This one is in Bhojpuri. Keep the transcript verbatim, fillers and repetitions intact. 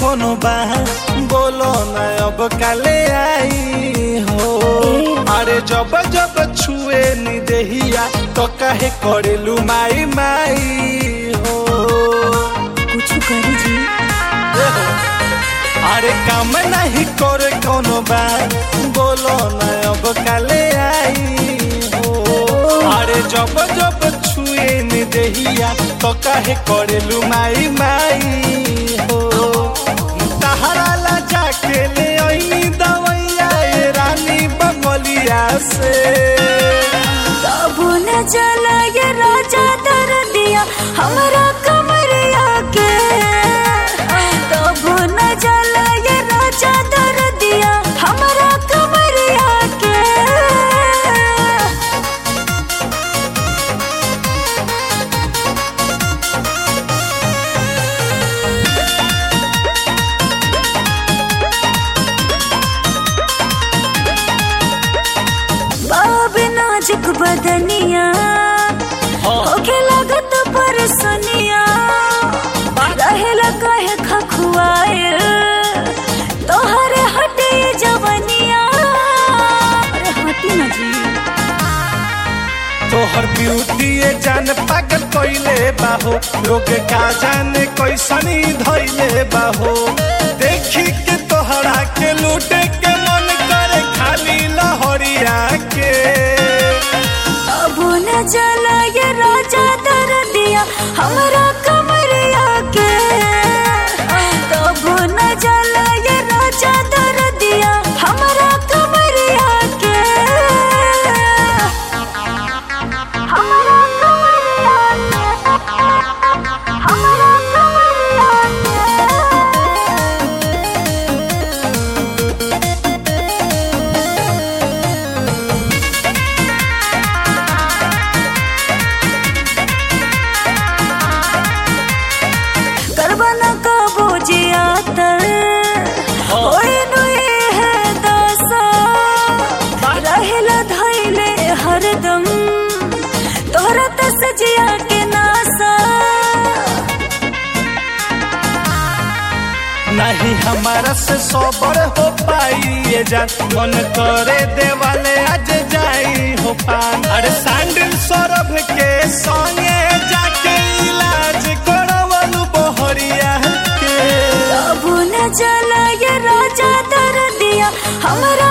कोनो बा बोलो ना अब काले आई हो। अरे जब जब छुए नी देहिया तो काहे करेलू माई माई हो। कुछ करी जी। अरे काम नहीं करे कोनो बा बोलो ना अब काले आई हो। अरे जब जब छुए नी देहिया तो काहे करेलू माई माई हो। तहरा ला जाके ले आई दवैया ए रानी बंगलिया से। तब न चला ये राजा दर दिया हमारा कमरिया के। तब न चला ये राजा दर दिया हमारा कमरिया के। नाजुक बदनिया होके लागत परसनिया। रहेला कहे खखुआए तोहरे हटे जवनिया। अरे हटी ना जी। तोहर ब्यूटी जान पागल कोइले बाहो। लोग का जाने कैसनी धइले बाहो। देखी के तोहरा के लूटे के मन करे खाली लहरिया के। अब न चला ये राजा दर दिया हमारा कमरिया के। तब न चला ये राजा दर दिया हमारा कमरिया के। हमारा कमरिया के। हमारा कमरिया करबना कबो जियातर होए नुए है दासा। रहेला धैले हरदम तोहरा तस जिया के नासा। नहीं हमारा से सोबर हो पाई ये जान। मन करे देवाले आज जाई हो पान। अरे सैंडल सौरभ के संगे जाके इलाज करवलू बहरिया के। अब न चला ये राजा दर दिया हमारा